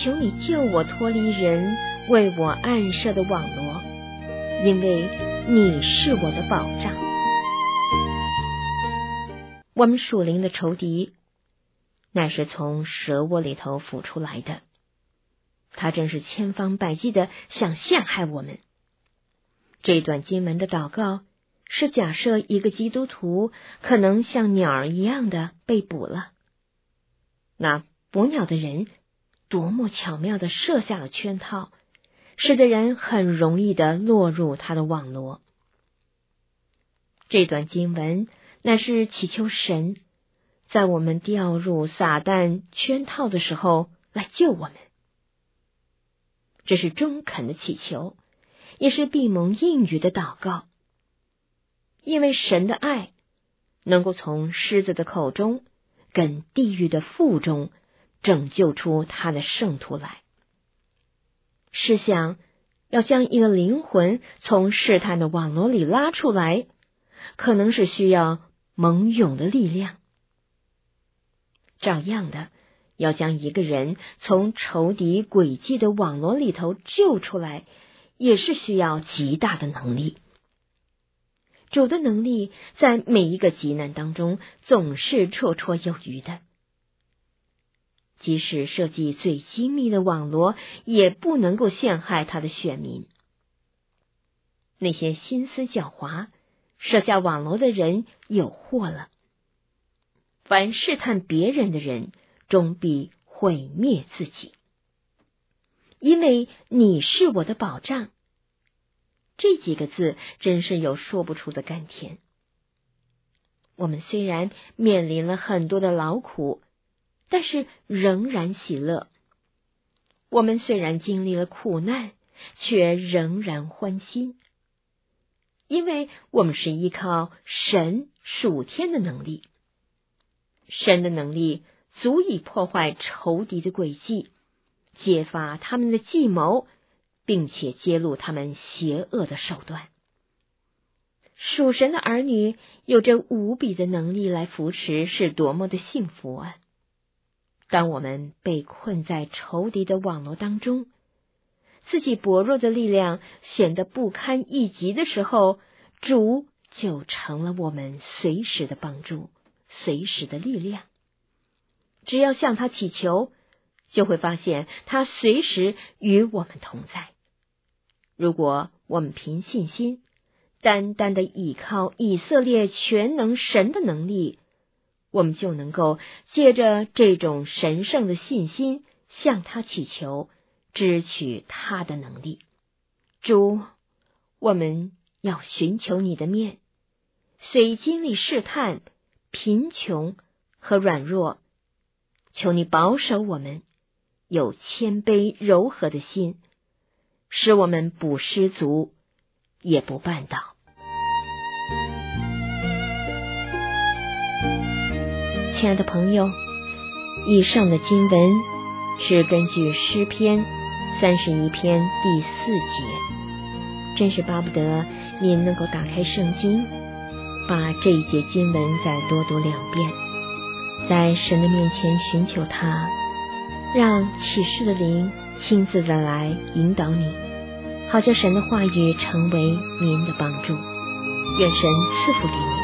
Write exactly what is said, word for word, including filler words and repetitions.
求你救我脱离人为我暗设的网罗，因为你是我的保障。我们属灵的仇敌乃是从蛇窝里头孵出来的，他正是千方百计的想陷害我们。这段经文的祷告是假设一个基督徒可能像鸟儿一样的被捕了，那捕鸟的人多么巧妙的设下了圈套，使得人很容易的落入他的网罗。这段经文乃是祈求神在我们掉入撒旦圈套的时候来救我们。这是中肯的祈求，也是必蒙应允的祷告，因为神的爱能够从狮子的口中跟地狱的腹中拯救出他的圣徒来。试想，要将一个灵魂从试探的网罗里拉出来，可能是需要猛勇的力量。照样的，要将一个人从仇敌诡计的网罗里头救出来，也是需要极大的能力。主的能力在每一个急难当中总是绰绰有余的，即使设计最精密的网罗，也不能够陷害他的选民。那些心思狡猾、设下网罗的人有祸了。凡试探别人的人，终必毁灭自己。因为你是我的保障，这几个字真是有说不出的甘甜。我们虽然面临了很多的劳苦，但是仍然喜乐。我们虽然经历了苦难，却仍然欢心，因为我们是依靠神属天的能力。神的能力足以破坏仇敌的诡计，揭发他们的计谋，并且揭露他们邪恶的手段。属神的儿女有着无比的能力来扶持，是多么的幸福啊！当我们被困在仇敌的网络当中，自己薄弱的力量显得不堪一击的时候，主就成了我们随时的帮助，随时的力量。只要向他祈求，就会发现他随时与我们同在。如果我们凭信心单单的倚靠以色列全能神的能力，我们就能够借着这种神圣的信心向他祈求，支取他的能力。主，我们要寻求你的面，虽经历试探、贫穷和软弱，求你保守我们有谦卑柔和的心，使我们不失足，也不绊倒。亲爱的朋友，以上的经文是根据诗篇三十一篇第四节，真是巴不得您能够打开圣经，把这一节经文再多读两遍，在神的面前寻求他，让启示的灵亲自的来引导你，好叫神的话语成为您的帮助。愿神赐福给你。